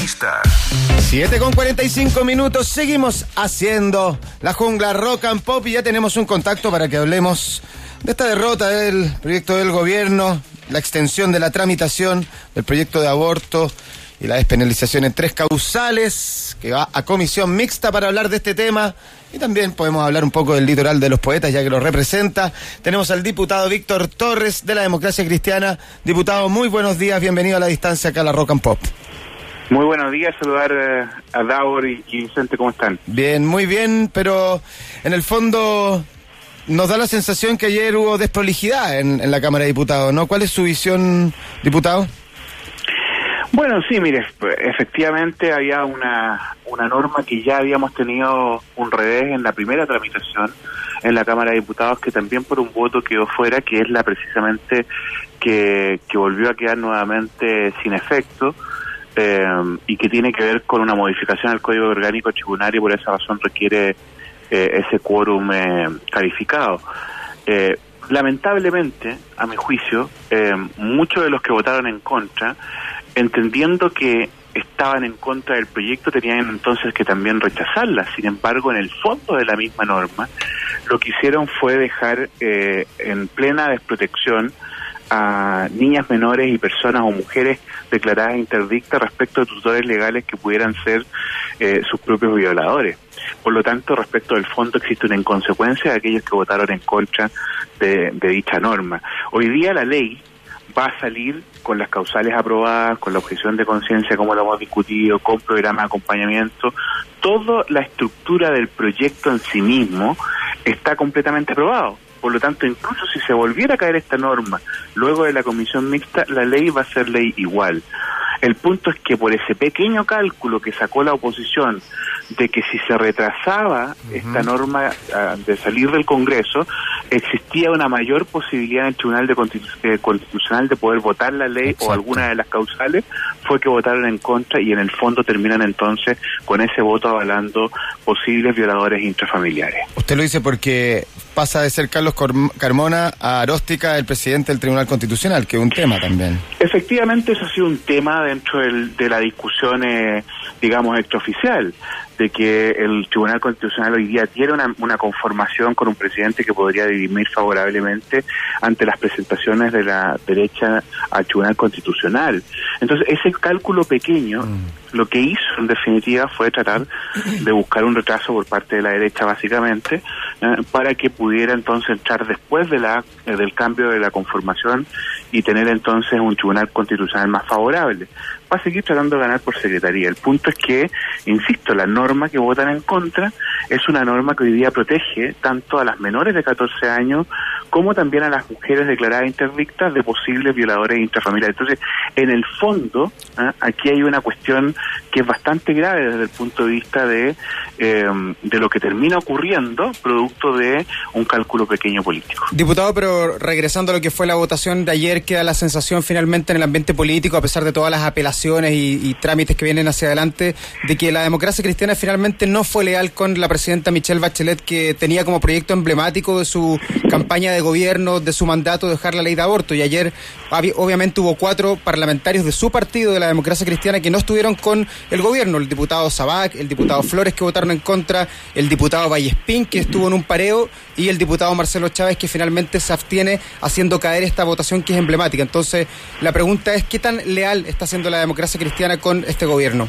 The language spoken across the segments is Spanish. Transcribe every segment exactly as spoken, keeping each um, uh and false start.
Vista. siete con cuarenta y cinco minutos, seguimos haciendo la jungla rock and pop y ya tenemos un contacto para que hablemos de esta derrota del proyecto del gobierno, la extensión de la tramitación del proyecto de aborto y la despenalización en tres causales, que va a comisión mixta para hablar de este tema. Y también podemos hablar un poco del litoral de los poetas, ya que lo representa. Tenemos al diputado Víctor Torres, de la Democracia Cristiana. Diputado, muy buenos días, bienvenido a La Distancia acá a la Rock and Pop. Muy buenos días, saludar eh, a Davor y, y Vicente, ¿cómo están? Bien, muy bien, pero en el fondo nos da la sensación que ayer hubo desprolijidad en, en la Cámara de Diputados, ¿no? ¿Cuál es su visión, diputado? Bueno, sí, mire, efectivamente había una, una norma que ya habíamos tenido un revés en la primera tramitación en la Cámara de Diputados, que también por un voto quedó fuera, que es la precisamente que, que volvió a quedar nuevamente sin efecto, eh, y que tiene que ver con una modificación al Código Orgánico Tributario, y por esa razón requiere eh, ese quórum eh, calificado. Eh, lamentablemente, a mi juicio, eh, muchos de los que votaron en contra, entendiendo que estaban en contra del proyecto, tenían entonces que también rechazarla. Sin embargo, en el fondo de la misma norma, lo que hicieron fue dejar eh, en plena desprotección a niñas menores y personas o mujeres declaradas interdictas respecto de tutores legales que pudieran ser eh, sus propios violadores. Por lo tanto, respecto del fondo existe una inconsecuencia de aquellos que votaron en contra de, de dicha norma. Hoy día la ley va a salir con las causales aprobadas, con la objeción de conciencia, como lo hemos discutido, con programa de acompañamiento. Toda la estructura del proyecto en sí mismo está completamente aprobado. Por lo tanto, incluso si se volviera a caer esta norma luego de la comisión mixta, la ley va a ser ley igual. El punto es que por ese pequeño cálculo que sacó la oposición de que si se retrasaba uh-huh. esta norma uh, de salir del Congreso, existía una mayor posibilidad en el Tribunal de Constitu- eh, Constitucional de poder votar la ley. Exacto. O alguna de las causales, fue que votaron en contra y en el fondo terminan entonces con ese voto avalando posibles violadores intrafamiliares. Usted lo dice porque pasa de ser Carlos Carmona a Aróstica, el presidente del Tribunal Constitucional, que es un tema también. Efectivamente, eso ha sido un tema dentro del, de la discusión, eh, digamos, extraoficial, de que el Tribunal Constitucional hoy día tiene una, una conformación con un presidente que podría dirimir favorablemente ante las presentaciones de la derecha al Tribunal Constitucional. Entonces, ese cálculo pequeño, mm. lo que hizo en definitiva fue tratar de buscar un retraso por parte de la derecha, básicamente, eh, para que pudiera entonces entrar después de la eh, del cambio de la conformación y tener entonces un Tribunal Constitucional más favorable. Va a seguir tratando de ganar por secretaría. El punto es que, insisto, la norma que votan en contra es una norma que hoy día protege tanto a las menores de catorce años como también a las mujeres declaradas interdictas de posibles violadores intrafamiliares. Entonces, en el fondo, ¿eh? aquí hay una cuestión que es bastante grave desde el punto de vista de, eh, de lo que termina ocurriendo producto de un cálculo pequeño político. Diputado, pero regresando a lo que fue la votación de ayer, queda la sensación finalmente en el ambiente político, a pesar de todas las apelaciones y, y trámites que vienen hacia adelante, de que la Democracia Cristiana finalmente no fue leal con la presidenta Michelle Bachelet, que tenía como proyecto emblemático de su campaña de gobierno, de su mandato, dejar la ley de aborto. Y ayer obviamente hubo cuatro parlamentarios de su partido, de la Democracia Cristiana, que no estuvieron con el gobierno: el diputado Sabac, el diputado Flores, que votaron en contra, el diputado Vallespín, que estuvo en un pareo, y el diputado Marcelo Chávez, que finalmente se abstiene, haciendo caer esta votación que es emblemática. Entonces, la pregunta es, ¿qué tan leal está siendo la Democracia Cristiana con este gobierno?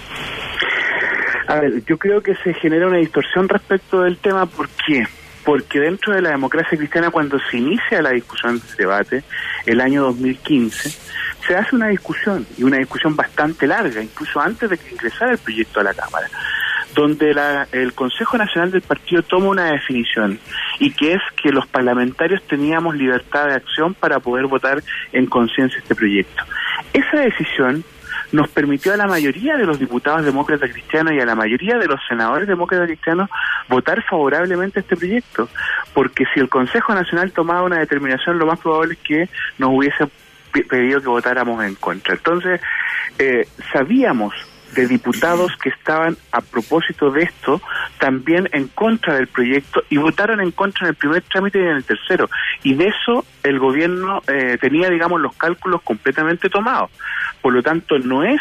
A ver, yo creo que se genera una distorsión respecto del tema. ¿Por qué? Porque dentro de la Democracia Cristiana, cuando se inicia la discusión del debate, el año dos mil quince, se hace una discusión, y una discusión bastante larga, incluso antes de que ingresara el proyecto a la Cámara, donde la, el Consejo Nacional del Partido toma una definición, y que es que los parlamentarios teníamos libertad de acción para poder votar en conciencia este proyecto. Esa decisión nos permitió a la mayoría de los diputados demócratas cristianos y a la mayoría de los senadores demócratas cristianos votar favorablemente a este proyecto, porque si el Consejo Nacional tomaba una determinación, lo más probable es que nos hubiese pedido que votáramos en contra. Entonces, eh, sabíamos de diputados que estaban, a propósito de esto, también en contra del proyecto, y votaron en contra en el primer trámite y en el tercero, y de eso el gobierno eh, tenía, digamos, los cálculos completamente tomados. Por lo tanto, no es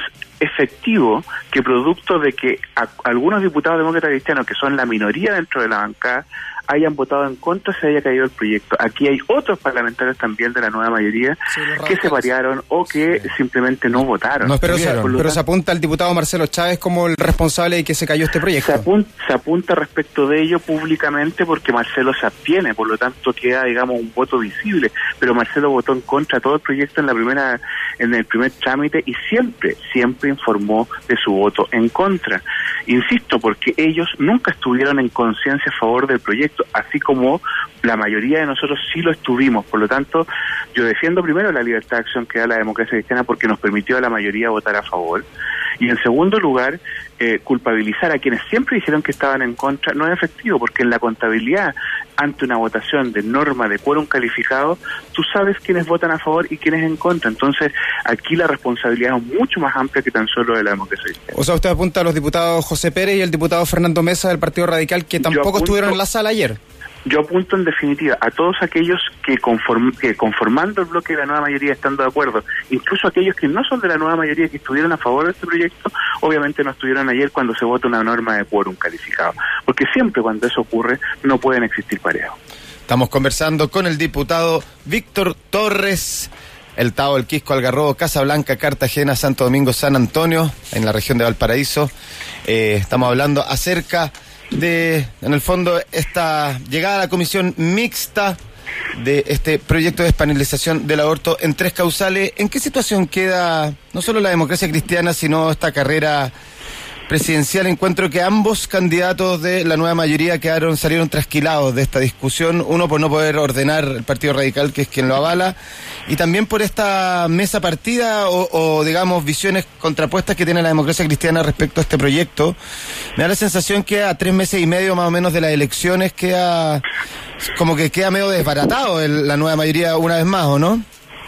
efectivo que producto de que a, algunos diputados demócratas cristianos, que son la minoría dentro de la bancada, hayan votado en contra, se haya caído el proyecto. Aquí hay otros parlamentarios también de la nueva mayoría sí, que se variaron o que sí. simplemente no votaron. No, pero, se, pero tanto, se apunta al diputado Marcelo Chávez como el responsable de que se cayó este proyecto. Se apunta, se apunta respecto de ello públicamente porque Marcelo se abstiene, por lo tanto queda, digamos, un voto visible, pero Marcelo votó en contra de todo el proyecto en la primera, en el primer trámite y siempre, siempre informó de su voto en contra. Insisto, porque ellos nunca estuvieron en conciencia a favor del proyecto, así como la mayoría de nosotros sí lo estuvimos. Por lo tanto, yo defiendo primero la libertad de acción que da la democracia cristiana porque nos permitió a la mayoría votar a favor. Y en segundo lugar, eh, culpabilizar a quienes siempre dijeron que estaban en contra no es efectivo, porque en la contabilidad, ante una votación de norma de quórum calificado, tú sabes quiénes votan a favor y quiénes en contra. Entonces, aquí la responsabilidad es mucho más amplia que tan solo de la democracia cristiana. O sea, usted apunta a los diputados José Pérez y el diputado Fernando Mesa del Partido Radical, que tampoco apunto, estuvieron en la sala ayer. Yo apunto en definitiva a todos aquellos que, conform, que conformando el bloque de la nueva mayoría estando de acuerdo, incluso aquellos que no son de la nueva mayoría que estuvieron a favor de este proyecto, obviamente no estuvieron ayer cuando se vota una norma de quórum calificado, porque siempre cuando eso ocurre no pueden existir parejos. Estamos conversando con el diputado Víctor Torres, el Tao, el Quisco, Algarrobo, Casablanca, Cartagena, Santo Domingo, San Antonio, en la región de Valparaíso. Eh, estamos hablando acerca de, en el fondo, esta llegada a la comisión mixta de este proyecto de despenalización del aborto en tres causales. ¿En qué situación queda no solo la democracia cristiana, sino esta carrera presidencial? Encuentro que ambos candidatos de la nueva mayoría quedaron, salieron trasquilados de esta discusión, uno por no poder ordenar el Partido Radical, que es quien lo avala, y también por esta mesa partida o, o digamos visiones contrapuestas que tiene la democracia cristiana respecto a este proyecto. Me da la sensación que a tres meses y medio más o menos de las elecciones queda como que queda medio desbaratado el, la nueva mayoría una vez más, ¿o no?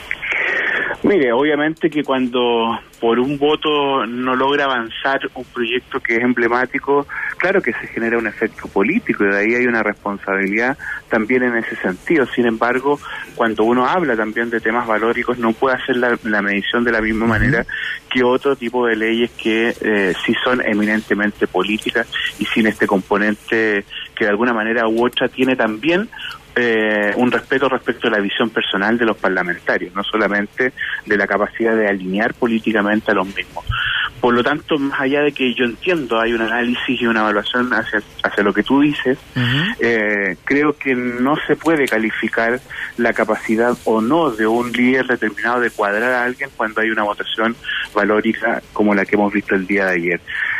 Mire, obviamente que cuando por un voto no logra avanzar un proyecto que es emblemático, claro que se genera un efecto político y de ahí hay una responsabilidad también en ese sentido. Sin embargo, cuando uno habla también de temas valóricos, no puede hacer la, la medición de la misma manera que otro tipo de leyes que eh, sí son eminentemente políticas y sin este componente que de alguna manera u otra tiene también Eh, un respeto respecto a la visión personal de los parlamentarios, no solamente de la capacidad de alinear políticamente a los mismos. Por lo tanto, más allá de que yo entiendo, hay un análisis y una evaluación hacia, hacia lo que tú dices, uh-huh. eh, creo que no se puede calificar la capacidad o no de un líder determinado de cuadrar a alguien cuando hay una votación valórica como la que hemos visto el día de ayer.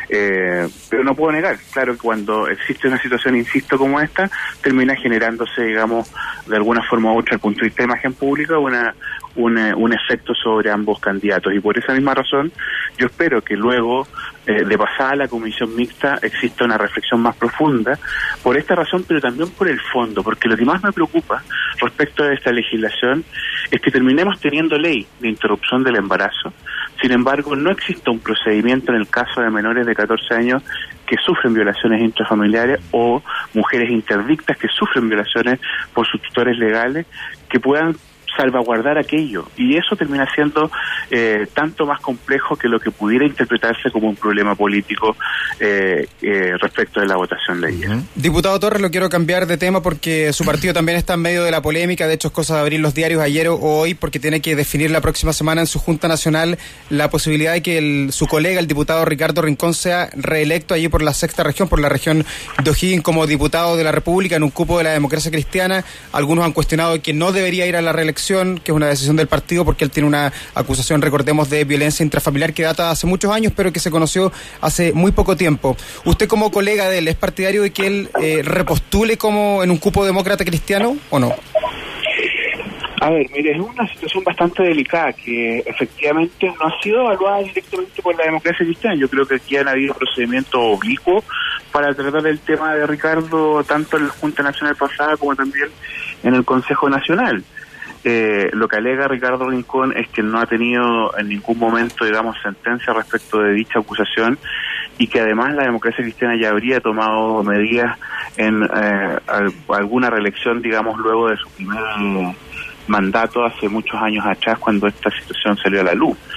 Eh, pero no puedo negar, claro que cuando existe una situación, insisto, como esta, termina generándose, digamos, de alguna forma u otra, desde el punto de vista de imagen pública, una, una, un efecto sobre ambos candidatos. Y por esa misma razón, yo espero que luego eh, de pasar a la comisión mixta exista una reflexión más profunda, por esta razón, pero también por el fondo, porque lo que más me preocupa respecto a esta legislación es que terminemos teniendo ley de interrupción del embarazo. Sin embargo, no existe un procedimiento en el caso de menores de catorce años que sufren violaciones intrafamiliares o mujeres interdictas que sufren violaciones por sus tutores legales que puedan salvaguardar aquello, y eso termina siendo eh, tanto más complejo que lo que pudiera interpretarse como un problema político eh, eh, respecto de la votación de ayer. Uh-huh. Diputado Torres, lo quiero cambiar de tema porque su partido también está en medio de la polémica. De hecho, es cosa de abrir los diarios ayer o hoy, porque tiene que definir la próxima semana en su Junta Nacional la posibilidad de que el, su colega, el diputado Ricardo Rincón, sea reelecto allí por la sexta región, por la región de O'Higgins, como diputado de la República en un cupo de la democracia cristiana. Algunos han cuestionado que no debería ir a la reelección, que es una decisión del partido porque él tiene una acusación, recordemos, de violencia intrafamiliar que data hace muchos años, pero que se conoció hace muy poco tiempo. ¿Usted, como colega de él, es partidario de que él eh, repostule como en un cupo demócrata cristiano o no? A ver, mire, es una situación bastante delicada que efectivamente no ha sido evaluada directamente por la democracia cristiana. Yo creo que aquí han habido procedimientos oblicuos para tratar el tema de Ricardo, tanto en la Junta Nacional pasada como también en el Consejo Nacional. Eh, lo que alega Ricardo Rincón es que no ha tenido en ningún momento, digamos, sentencia respecto de dicha acusación y que además la democracia cristiana ya habría tomado medidas en eh, alguna reelección, digamos, luego de su primer mandato hace muchos años atrás, cuando esta situación salió a la luz.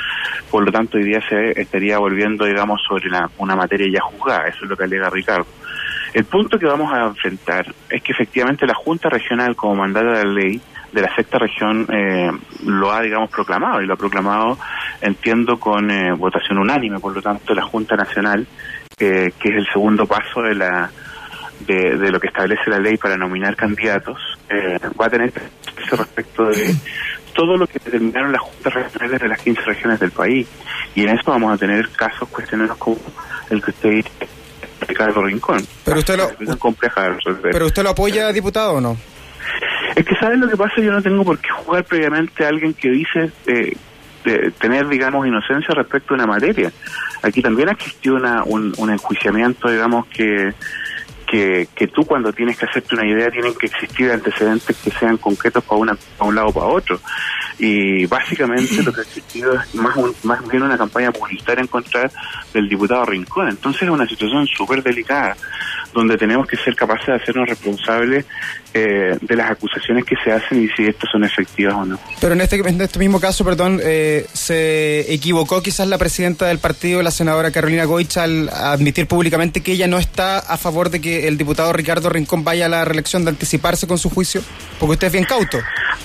por lo tanto hoy día se estaría volviendo, digamos, sobre la, una materia ya juzgada. Eso es lo que alega Ricardo. El punto que vamos a enfrentar es que efectivamente la Junta Regional, como mandata de la ley de la sexta región, eh, lo ha, digamos, proclamado, y lo ha proclamado, entiendo, con eh, votación unánime. Por lo tanto, la Junta Nacional, eh, que es el segundo paso de la de, de lo que establece la ley para nominar candidatos, eh, va a tener que hacerse respecto de todo lo que determinaron las juntas regionales de las quince regiones del país. Y en eso vamos a tener casos cuestionados como el que usted dice, Ricardo Rincón. Pero usted lo, es compleja de resolver. ¿Pero usted lo apoya, diputado, o no? Es que, ¿sabes lo que pasa? Yo no tengo por qué jugar previamente a alguien que dice eh, de tener, digamos, inocencia respecto a una materia. Aquí también existió una, un, un enjuiciamiento, digamos, que, que que tú cuando tienes que hacerte una idea tienen que existir antecedentes que sean concretos para, una, para un lado o para otro. Y básicamente lo que ha existido es más, un, más bien una campaña publicitaria en contra del diputado Rincón. Entonces es una situación súper delicada, donde tenemos que ser capaces de hacernos responsables eh, de las acusaciones que se hacen y si estas son efectivas o no. Pero en este, en este mismo caso, perdón, eh, se equivocó quizás la presidenta del partido, la senadora Carolina Goich, al admitir públicamente que ella no está a favor de que el diputado Ricardo Rincón vaya a la reelección, de anticiparse con su juicio, porque usted es bien cauto.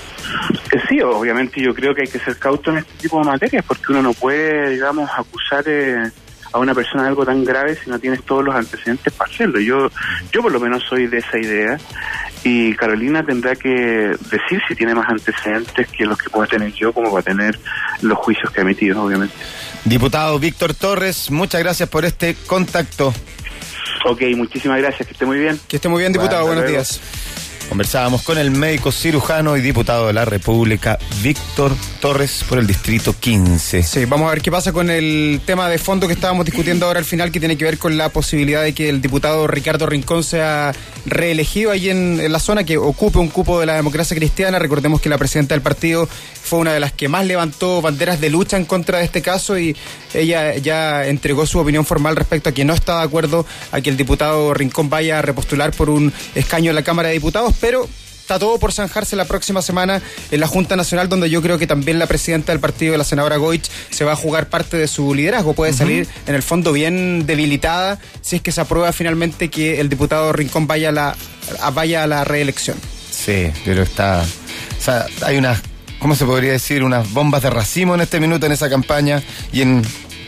Sí, obviamente yo creo que hay que ser cauto en este tipo de materias, porque uno no puede, digamos, acusar eh, a una persona de algo tan grave si no tienes todos los antecedentes para hacerlo. Yo, yo por lo menos soy de esa idea, y Carolina tendrá que decir si tiene más antecedentes que los que pueda tener yo, como para tener los juicios que ha emitido, obviamente. Diputado Víctor Torres, muchas gracias por este contacto. Ok, muchísimas gracias, que esté muy bien. Que esté muy bien, diputado, Bueno, buenos luego. días. Conversábamos con el médico cirujano y diputado de la República, Víctor Torres, por el distrito quince. Sí, vamos a ver qué pasa con el tema de fondo que estábamos discutiendo ahora al final, que tiene que ver con la posibilidad de que el diputado Ricardo Rincón sea reelegido allí en, en la zona, que ocupe un cupo de la democracia cristiana. Recordemos que la presidenta del partido fue una de las que más levantó banderas de lucha en contra de este caso, y ella ya entregó su opinión formal respecto a que no está de acuerdo a que el diputado Rincón vaya a repostular por un escaño en la Cámara de Diputados, pero está todo por zanjarse la próxima semana en la Junta Nacional, donde yo creo que también la presidenta del partido, la senadora Goich, se va a jugar parte de su liderazgo. Puede uh-huh. salir en el fondo bien debilitada si es que se aprueba finalmente que el diputado Rincón vaya a la, a, vaya a la reelección. Sí, pero está... O sea, hay unas, ¿cómo se podría decir? Unas bombas de racimo en este minuto en esa campaña, y en...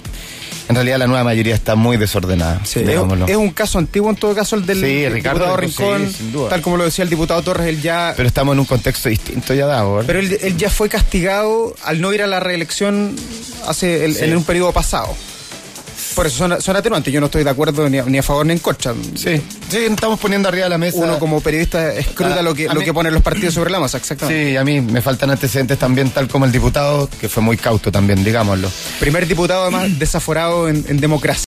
En realidad la nueva mayoría está muy desordenada. Sí, es, es un caso antiguo en todo caso el del sí, el Ricardo diputado Rincón, sí, sin duda. Tal como lo decía el diputado Torres, él ya... Pero estamos en un contexto distinto ya dado, ¿eh? Pero él, él ya fue castigado al no ir a la reelección hace el, sí. en un periodo pasado. Por eso son, son atenuantes. Yo no estoy de acuerdo ni a, ni a favor ni en contra. Sí, sí, estamos poniendo arriba de la mesa. Uno como periodista escruta a, lo que lo mí, que ponen los partidos sobre la mesa, exactamente. Sí, a mí me faltan antecedentes también, tal como el diputado, que fue muy cauto también, digámoslo. Primer diputado además desaforado en, en democracia.